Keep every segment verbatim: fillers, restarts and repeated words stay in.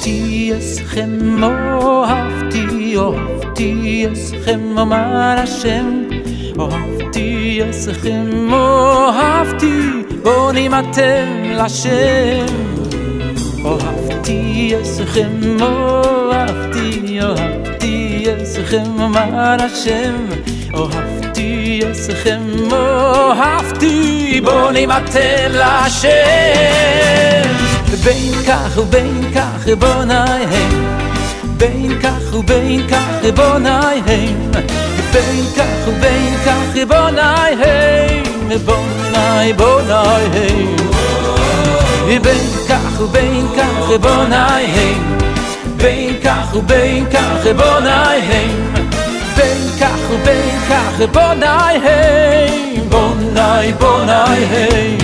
אהבתי אתכם, אהבתי, אהבתי אתכם, אמר השם. אהבתי אתכם, אהבתי, בונים אתם לשם. אהבתי אתכם, אהבתי, אהבתי אתכם, אמר השם. אהבתי אתכם, אהבתי, בונים אתם לשם. בין כך ובין כך בוניים, בין כך ובין כך בוניים, בין כך ובין כך בוניים, בונai בוניים, בין כך ובין כך בוניים, בין כך ובין כך בוניים, בין כך ובין כך בוניים, בונai בוניים.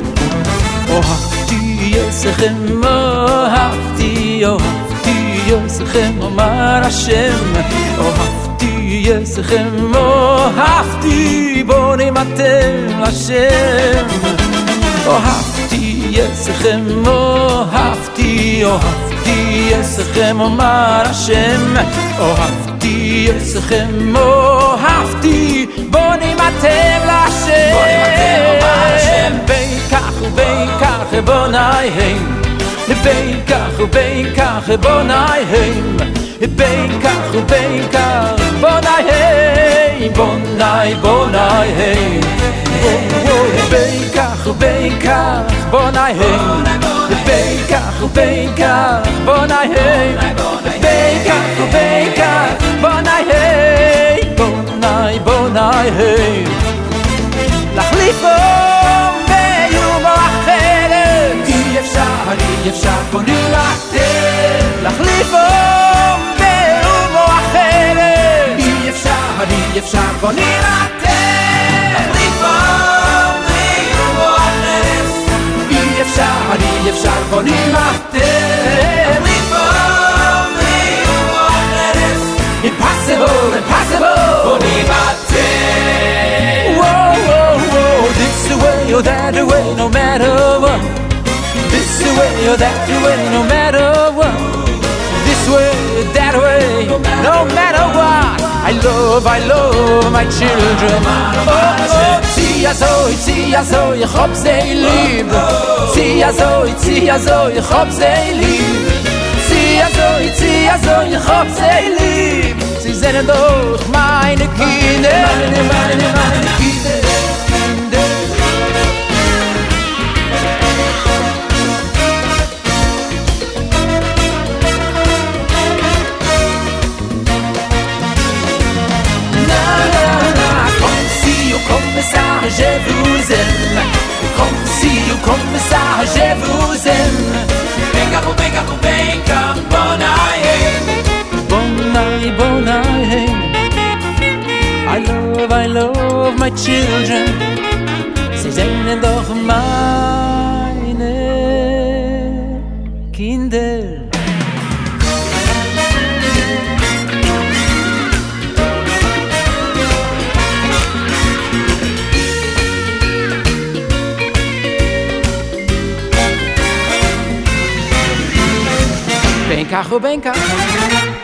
אהבתי אתכם, אהבתי, אהבתי אתכם, אמר השם. אהבתי אתכם, אהבתי, בונים אתם לשם. אהבתי אתכם, אהבתי, אהבתי אתכם, אמר השם. אהבתי אתכם, אהבתי, בונים אתם לשם. בין כך ובין כך בוניים, בין כך ובין כך בוניים, בין כך ובין כך בוניים, בונai בוניים, בין כך ובין כך בוניים, בין כך ובין כך בוניים, בין כך ובין כך בוניים, בונai בוניים. להחליף ביום אחרת אי אפשר, אי אפשר, בונים אתם. להחליף ביום אחרת אי אפשר, אי אפשר, בונים אתם. להחליף ביום אחרת אי אפשר, אי אפשר, בונים אתם. להחליף ביום אחרת impossible, impossible, בונים אתם. Whoa, whoa, whoa, this way or that way, no matter what. This way or that way, no matter what. This way, that way, no matter what. I love, I love my children. Oh, oh, see azoy, see azoy, hob they live. See azoy, see azoy, hob they live. See azoy, see azoy, hob they live. Sie sind doch meine Kinder, meine, meine, meine Kinder. Je vous aime, comme si ou comme ça, je vous aime. Benga, benga, benga, bonai, bonai, bonai. I love, I love my children. Sie sind doch meine Kinder. Benka, benka.